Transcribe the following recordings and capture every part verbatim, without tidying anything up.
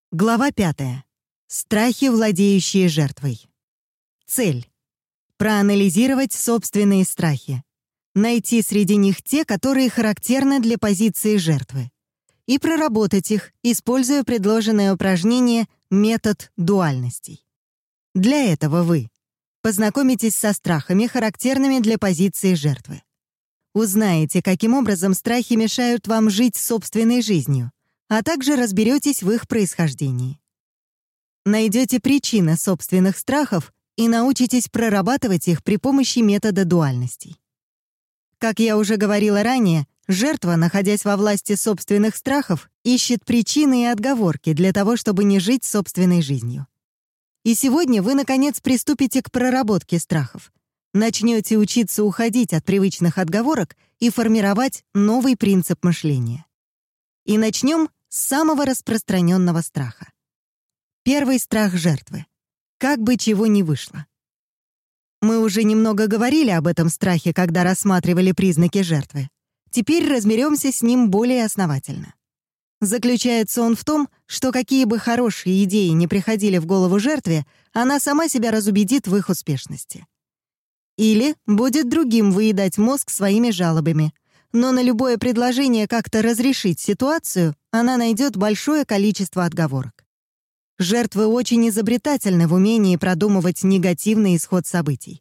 Глава пятая. Страхи, владеющие жертвой. Цель. Проанализировать собственные страхи. Найти среди них те, которые характерны для позиции жертвы. И проработать их, используя предложенное упражнение «Метод дуальностей». Для этого вы познакомитесь со страхами, характерными для позиции жертвы. Узнаете, каким образом страхи мешают вам жить собственной жизнью, а также разберетесь в их происхождении. Найдете причины собственных страхов и научитесь прорабатывать их при помощи метода дуальностей. Как я уже говорила ранее, жертва, находясь во власти собственных страхов, ищет причины и отговорки для того, чтобы не жить собственной жизнью. И сегодня вы, наконец, приступите к проработке страхов. Начнете учиться уходить от привычных отговорок и формировать новый принцип мышления. И начнем с самого распространенного страха. Первый страх жертвы. Как бы чего ни вышло. Мы уже немного говорили об этом страхе, когда рассматривали признаки жертвы. Теперь разберемся с ним более основательно. Заключается он в том, что какие бы хорошие идеи ни приходили в голову жертве, она сама себя разубедит в их успешности. Или будет другим выедать мозг своими жалобами. Но на любое предложение как-то разрешить ситуацию она найдет большое количество отговорок. Жертвы очень изобретательны в умении продумывать негативный исход событий.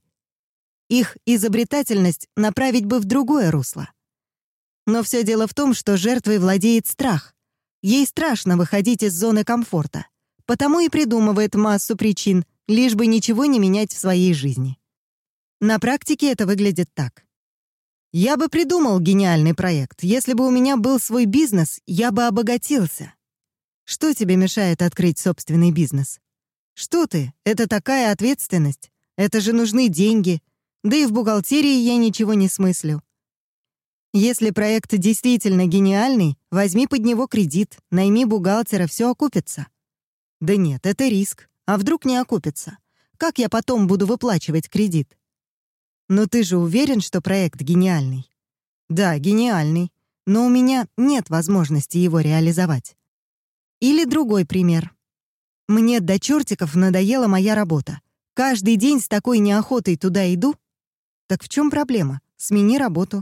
Их изобретательность направить бы в другое русло. Но все дело в том, что жертвой владеет страх. Ей страшно выходить из зоны комфорта, потому и придумывает массу причин, лишь бы ничего не менять в своей жизни. На практике это выглядит так. Я бы придумал гениальный проект. Если бы у меня был свой бизнес, я бы обогатился. Что тебе мешает открыть собственный бизнес? Что ты? Это такая ответственность. Это же нужны деньги. Да и в бухгалтерии я ничего не смыслю. Если проект действительно гениальный, возьми под него кредит, найми бухгалтера, все окупится. Да нет, это риск. А вдруг не окупится? Как я потом буду выплачивать кредит? Но ты же уверен, что проект гениальный? Да, гениальный, но у меня нет возможности его реализовать. Или другой пример. Мне до чертиков надоела моя работа. Каждый день с такой неохотой туда иду. Так в чем проблема? Смени работу.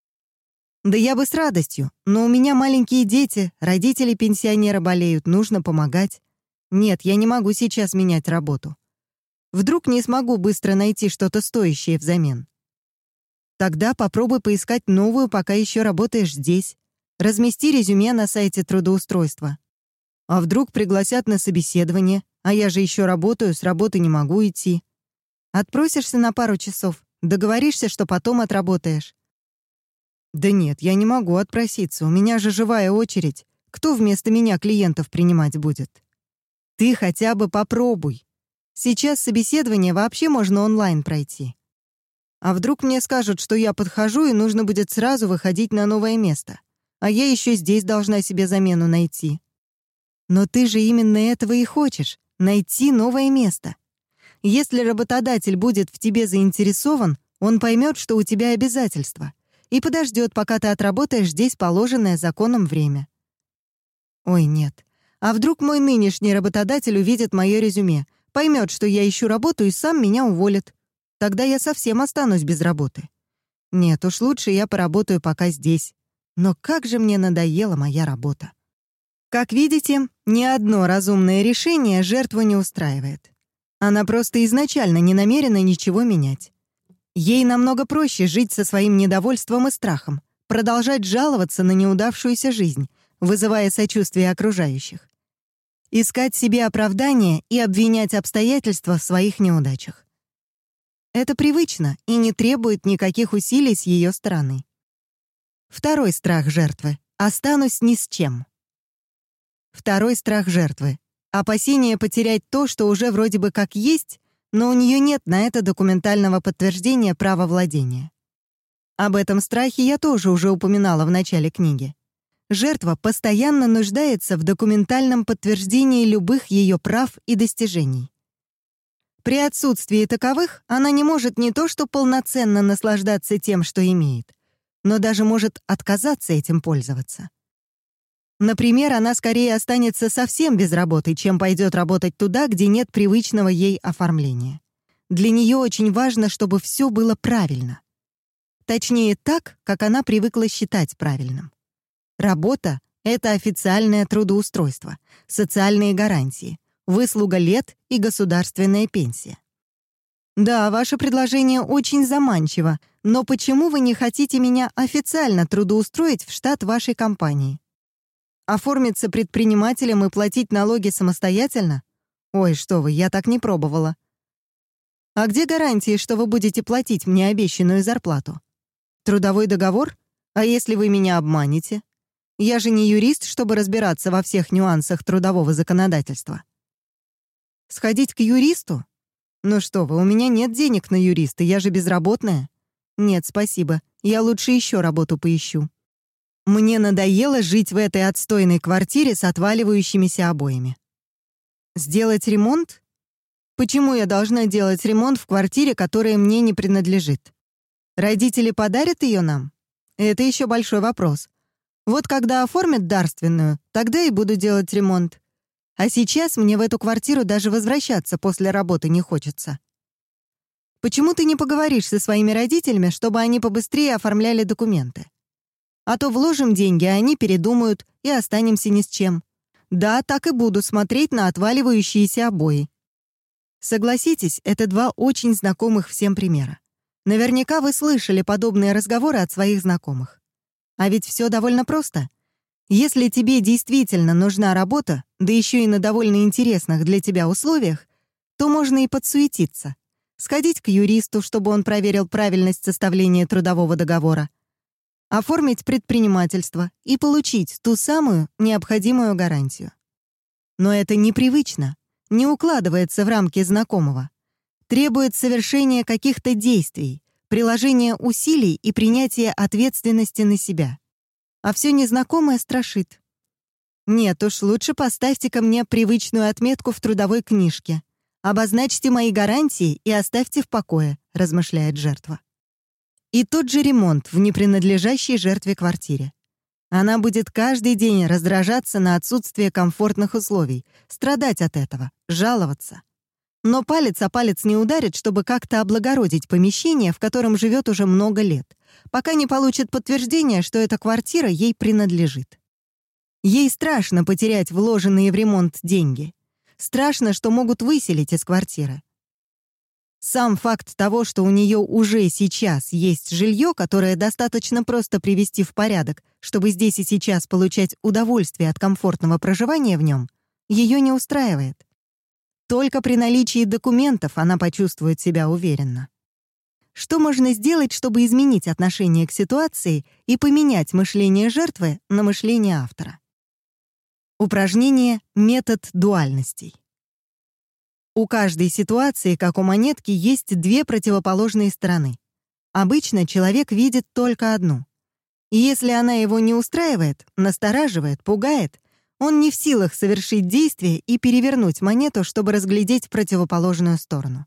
Да я бы с радостью, но у меня маленькие дети, родители пенсионера болеют, нужно помогать. Нет, я не могу сейчас менять работу. Вдруг не смогу быстро найти что-то стоящее взамен. Тогда попробуй поискать новую, пока еще работаешь здесь. Размести резюме на сайте трудоустройства. А вдруг пригласят на собеседование, а я же еще работаю, с работы не могу идти. Отпросишься на пару часов, договоришься, что потом отработаешь. Да нет, я не могу отпроситься, у меня же живая очередь. Кто вместо меня клиентов принимать будет? Ты хотя бы попробуй. Сейчас собеседование вообще можно онлайн пройти. А вдруг мне скажут, что я подхожу и нужно будет сразу выходить на новое место, а я еще здесь должна себе замену найти. Но ты же именно этого и хочешь — найти новое место. Если работодатель будет в тебе заинтересован, он поймет, что у тебя обязательства, и подождет, пока ты отработаешь здесь положенное законом время. Ой, нет. А вдруг мой нынешний работодатель увидит мое резюме, поймет, что я ищу работу и сам меня уволит. Тогда я совсем останусь без работы. Нет, уж лучше я поработаю пока здесь. Но как же мне надоела моя работа. Как видите, ни одно разумное решение жертву не устраивает. Она просто изначально не намерена ничего менять. Ей намного проще жить со своим недовольством и страхом, продолжать жаловаться на неудавшуюся жизнь, вызывая сочувствие окружающих. Искать себе оправдания и обвинять обстоятельства в своих неудачах. Это привычно и не требует никаких усилий с ее стороны. Второй страх жертвы — останусь ни с чем. Второй страх жертвы — опасение потерять то, что уже вроде бы как есть, но у нее нет на это документального подтверждения права владения. Об этом страхе я тоже уже упоминала в начале книги. Жертва постоянно нуждается в документальном подтверждении любых ее прав и достижений. При отсутствии таковых она не может не то что полноценно наслаждаться тем, что имеет, но даже может отказаться этим пользоваться. Например, она скорее останется совсем без работы, чем пойдет работать туда, где нет привычного ей оформления. Для нее очень важно, чтобы все было правильно. Точнее, так, как она привыкла считать правильным. Работа — это официальное трудоустройство, социальные гарантии, выслуга лет и государственная пенсия. Да, ваше предложение очень заманчиво, но почему вы не хотите меня официально трудоустроить в штат вашей компании? Оформиться предпринимателем и платить налоги самостоятельно? Ой, что вы, я так не пробовала. А где гарантии, что вы будете платить мне обещанную зарплату? Трудовой договор? А если вы меня обманете? Я же не юрист, чтобы разбираться во всех нюансах трудового законодательства. Сходить к юристу? Ну что вы, у меня нет денег на юриста, я же безработная. Нет, спасибо, я лучше еще работу поищу. Мне надоело жить в этой отстойной квартире с отваливающимися обоями. Сделать ремонт? Почему я должна делать ремонт в квартире, которая мне не принадлежит? Родители подарят ее нам? Это еще большой вопрос. Вот когда оформят дарственную, тогда и буду делать ремонт. А сейчас мне в эту квартиру даже возвращаться после работы не хочется. Почему ты не поговоришь со своими родителями, чтобы они побыстрее оформляли документы? А то вложим деньги, а они передумают, и останемся ни с чем. Да, так и буду смотреть на отваливающиеся обои. Согласитесь, это два очень знакомых всем примера. Наверняка вы слышали подобные разговоры от своих знакомых. А ведь все довольно просто. Если тебе действительно нужна работа, да еще и на довольно интересных для тебя условиях, то можно и подсуетиться. Сходить к юристу, чтобы он проверил правильность составления трудового договора, оформить предпринимательство и получить ту самую необходимую гарантию. Но это непривычно, не укладывается в рамки знакомого. Требует совершения каких-то действий, приложения усилий и принятия ответственности на себя. А все незнакомое страшит. Нет уж, лучше поставьте ко мне привычную отметку в трудовой книжке. Обозначьте мои гарантии и оставьте в покое, размышляет жертва. И тот же ремонт в непринадлежащей жертве квартире. Она будет каждый день раздражаться на отсутствие комфортных условий, страдать от этого, жаловаться. Но палец о палец не ударит, чтобы как-то облагородить помещение, в котором живет уже много лет, пока не получит подтверждение, что эта квартира ей принадлежит. Ей страшно потерять вложенные в ремонт деньги. Страшно, что могут выселить из квартиры. Сам факт того, что у нее уже сейчас есть жилье, которое достаточно просто привести в порядок, чтобы здесь и сейчас получать удовольствие от комфортного проживания в нем, ее не устраивает. Только при наличии документов она почувствует себя уверенно. Что можно сделать, чтобы изменить отношение к ситуации и поменять мышление жертвы на мышление автора? Упражнение «Метод дуальностей». У каждой ситуации, как у монетки, есть две противоположные стороны. Обычно человек видит только одну. И если она его не устраивает, настораживает, пугает, он не в силах совершить действие и перевернуть монету, чтобы разглядеть противоположную сторону.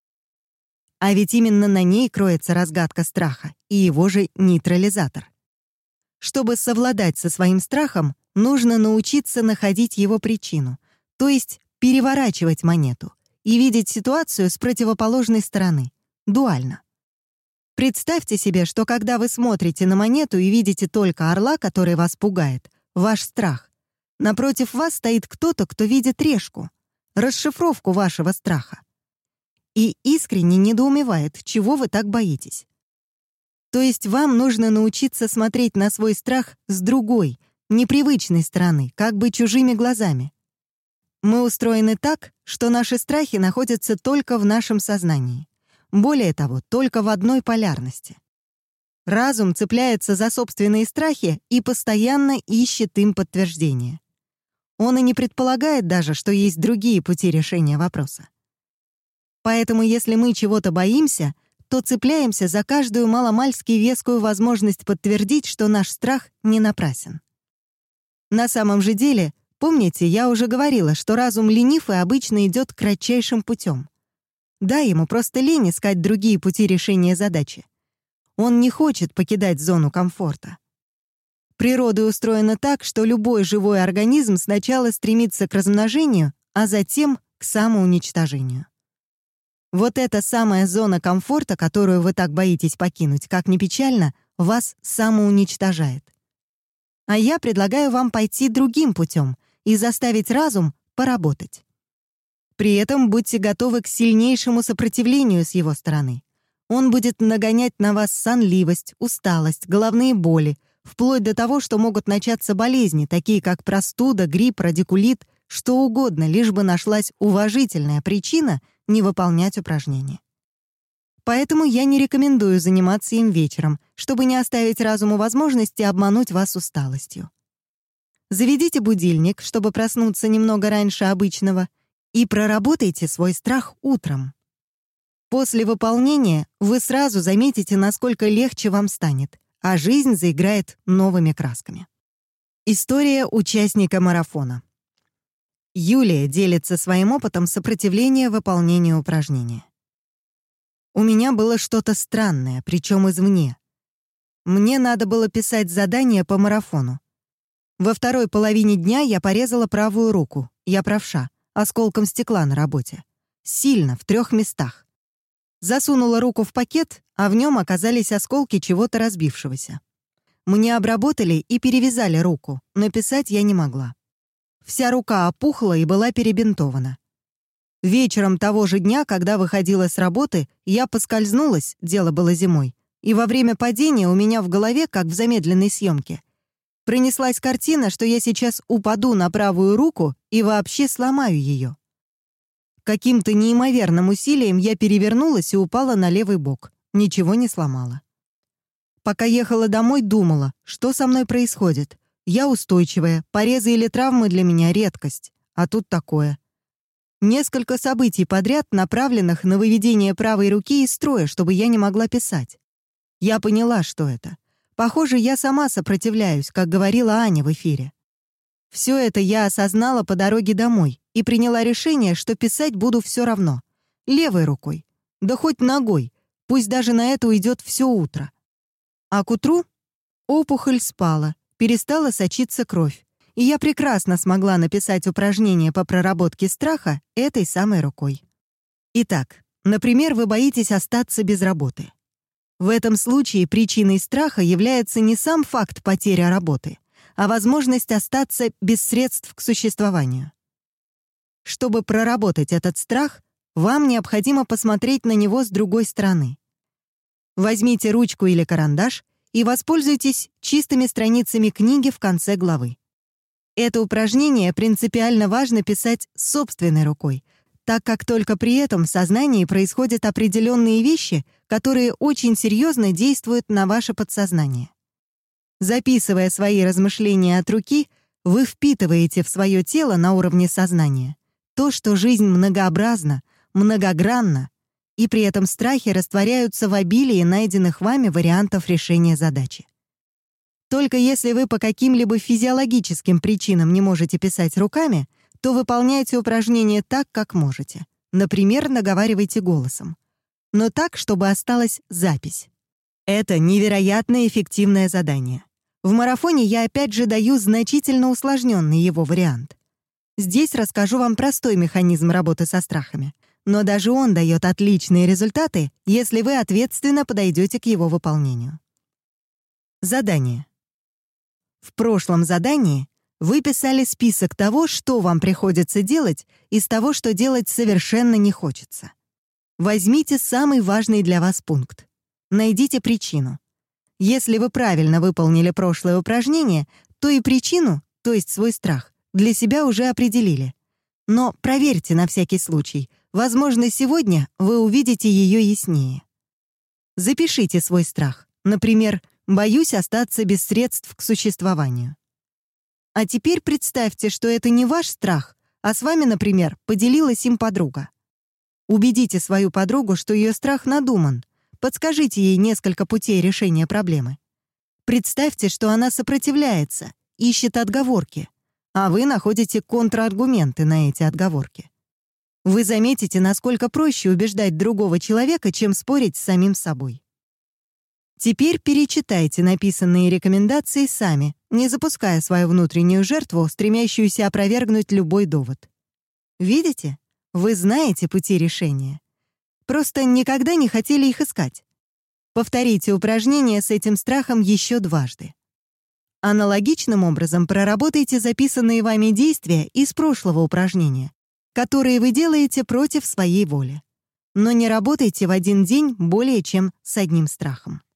А ведь именно на ней кроется разгадка страха и его же нейтрализатор. Чтобы совладать со своим страхом, нужно научиться находить его причину, то есть переворачивать монету и видеть ситуацию с противоположной стороны, дуально. Представьте себе, что когда вы смотрите на монету и видите только орла, который вас пугает, ваш страх, напротив вас стоит кто-то, кто видит решку, расшифровку вашего страха, и искренне недоумевает, чего вы так боитесь. То есть вам нужно научиться смотреть на свой страх с другой, непривычной стороны, как бы чужими глазами. Мы устроены так, что наши страхи находятся только в нашем сознании. Более того, только в одной полярности. Разум цепляется за собственные страхи и постоянно ищет им подтверждение. Он и не предполагает даже, что есть другие пути решения вопроса. Поэтому если мы чего-то боимся, то цепляемся за каждую маломальски вескую возможность подтвердить, что наш страх не напрасен. На самом же деле, помните, я уже говорила, что разум ленив и обычно идет кратчайшим путем. Да, ему просто лень искать другие пути решения задачи. Он не хочет покидать зону комфорта. Природа устроена так, что любой живой организм сначала стремится к размножению, а затем к самоуничтожению. Вот эта самая зона комфорта, которую вы так боитесь покинуть, как ни печально, вас самоуничтожает. А я предлагаю вам пойти другим путем и заставить разум поработать. При этом будьте готовы к сильнейшему сопротивлению с его стороны. Он будет нагонять на вас сонливость, усталость, головные боли, вплоть до того, что могут начаться болезни, такие как простуда, грипп, радикулит, что угодно, лишь бы нашлась уважительная причина не выполнять упражнения. Поэтому я не рекомендую заниматься им вечером, чтобы не оставить разуму возможности обмануть вас усталостью. Заведите будильник, чтобы проснуться немного раньше обычного, и проработайте свой страх утром. После выполнения вы сразу заметите, насколько легче вам станет, а жизнь заиграет новыми красками. История участника марафона. Юлия делится своим опытом сопротивления выполнению упражнения. У меня было что-то странное, причем извне. Мне надо было писать задание по марафону. Во второй половине дня я порезала правую руку, я правша, осколком стекла на работе. Сильно, в трех местах. Засунула руку в пакет, а в нем оказались осколки чего-то разбившегося. Мне обработали и перевязали руку, но писать я не могла. Вся рука опухла и была перебинтована. Вечером того же дня, когда выходила с работы, я поскользнулась, дело было зимой, и во время падения у меня в голове, как в замедленной съемке, пронеслась картина, что я сейчас упаду на правую руку и вообще сломаю ее. Каким-то неимоверным усилием я перевернулась и упала на левый бок. Ничего не сломала. Пока ехала домой, думала, что со мной происходит. Я устойчивая, порезы или травмы для меня редкость, а тут такое. Несколько событий подряд, направленных на выведение правой руки из строя, чтобы я не могла писать. Я поняла, что это. Похоже, я сама сопротивляюсь, как говорила Аня в эфире. Все это я осознала по дороге домой и приняла решение, что писать буду все равно. Левой рукой. Да хоть ногой. Пусть даже на это уйдет все утро. А к утру опухоль спала, перестала сочиться кровь, и я прекрасно смогла написать упражнение по проработке страха этой самой рукой. Итак, например, вы боитесь остаться без работы. В этом случае причиной страха является не сам факт потери работы, а возможность остаться без средств к существованию. Чтобы проработать этот страх, вам необходимо посмотреть на него с другой стороны. Возьмите ручку или карандаш и воспользуйтесь чистыми страницами книги в конце главы. Это упражнение принципиально важно писать собственной рукой, так как только при этом в сознании происходят определенные вещи, которые очень серьезно действуют на ваше подсознание. Записывая свои размышления от руки, вы впитываете в свое тело на уровне сознания то, что жизнь многообразна, многогранна, и при этом страхи растворяются в обилии найденных вами вариантов решения задачи. Только если вы по каким-либо физиологическим причинам не можете писать руками, то выполняйте упражнение так, как можете. Например, наговаривайте голосом. Но так, чтобы осталась запись. Это невероятно эффективное задание. В марафоне я опять же даю значительно усложненный его вариант. Здесь расскажу вам простой механизм работы со страхами. Но даже он дает отличные результаты, если вы ответственно подойдете к его выполнению. Задание. В прошлом задании вы писали список того, что вам приходится делать, из того, что делать совершенно не хочется. Возьмите самый важный для вас пункт. Найдите причину. Если вы правильно выполнили прошлое упражнение, то и причину, то есть свой страх, для себя уже определили. Но проверьте на всякий случай. Возможно, сегодня вы увидите ее яснее. Запишите свой страх. Например, «Боюсь остаться без средств к существованию». А теперь представьте, что это не ваш страх, а с вами, например, поделилась им подруга. Убедите свою подругу, что ее страх надуман. Подскажите ей несколько путей решения проблемы. Представьте, что она сопротивляется, ищет отговорки, а вы находите контраргументы на эти отговорки. Вы заметите, насколько проще убеждать другого человека, чем спорить с самим собой. Теперь перечитайте написанные рекомендации сами, не запуская свою внутреннюю жертву, стремящуюся опровергнуть любой довод. Видите? Вы знаете пути решения. Просто никогда не хотели их искать. Повторите упражнение с этим страхом еще дважды. Аналогичным образом проработайте записанные вами действия из прошлого упражнения, которые вы делаете против своей воли. Но не работайте в один день более чем с одним страхом.